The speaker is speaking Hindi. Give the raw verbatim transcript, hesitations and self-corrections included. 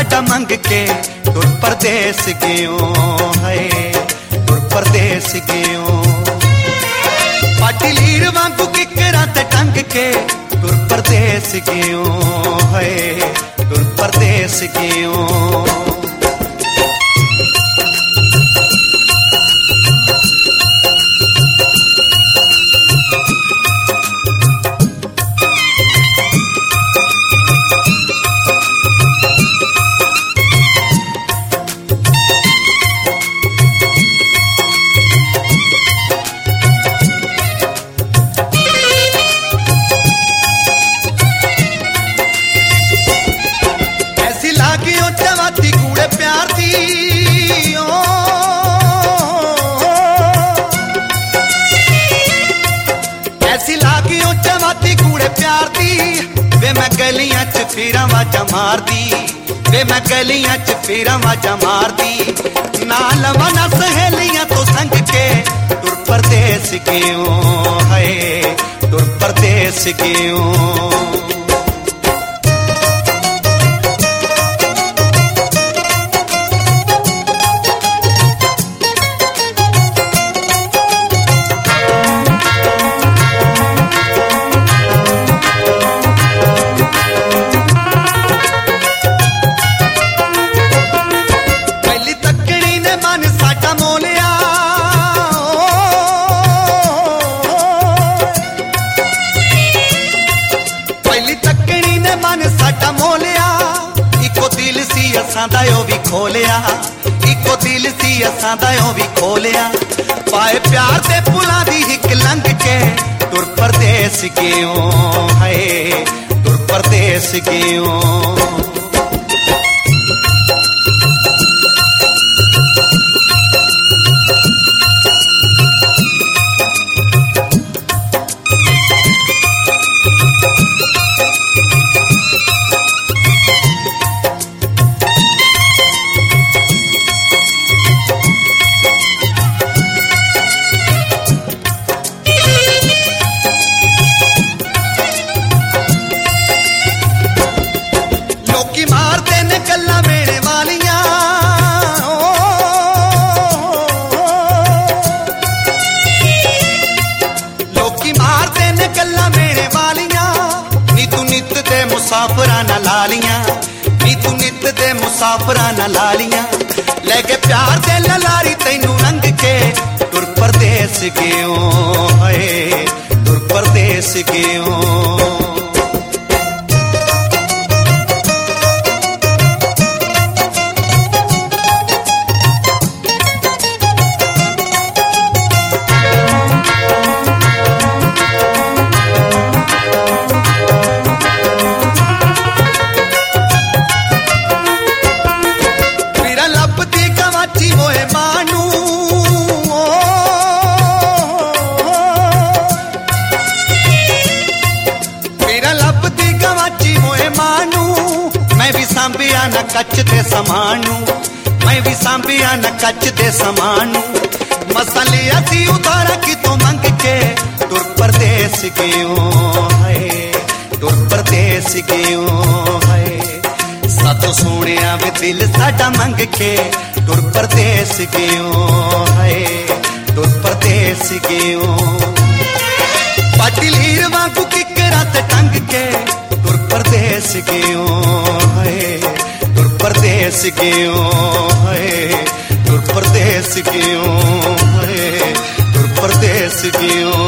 साडा मंग के तुर परदेस गयो है तुर परदेस गयो पाटी लीर वांगू किकरा ते टंग के तुर परदेस गयो है तुर परदेस गयो गलियां च फेरा वाजा मार दी वे मैं गलियां च फेरा वाजा मार दी ना लवा ना सहेलियां तो संग के तुर परदेस गयो है तुर परदेस गयो असां दा भी खोलिया इको दिल सी असां दा भी खोलिया पाए प्यार दे पुलां दी हिक लंघ के तुर परदेस गयो है तुर परदेस गयो मुसाफरा न लालियां नी तू नित दे मुसाफरा न लालियां लेके प्यार दे ललारी तैनू रंग के तुर परदेस गयो है तुर परदेस गयो सांभिया न कच दे समानू मैं भी सांभिया न कच दे समानू मसलिया सी उधारा की तो मंग के तुर परदेस गयो है तुर परदेस गयो है सातो सोनिया वे दिल साडा मंग के तुर परदेस गयो है तुर परदेस गयो पाटी लीर वांगू किकरा ते टंग के तुर परदेस गयो है तुर परदेस गयो है तुर परदेस गयो है तुर परदेस गयो